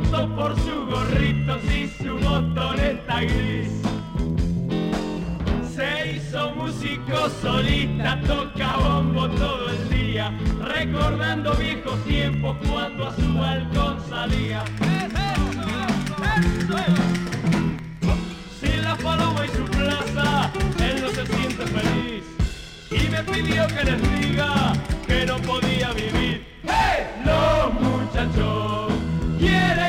preguntó por sus gorritos y su botoneta gris. Se hizo músico solista, toca bombo todo el día, recordando viejos tiempos cuando a su balcón salía. Sin la paloma y su plaza, él no se siente feliz y me pidió que les diga que no podía vivir. ¡Hey! Los muchachos quieren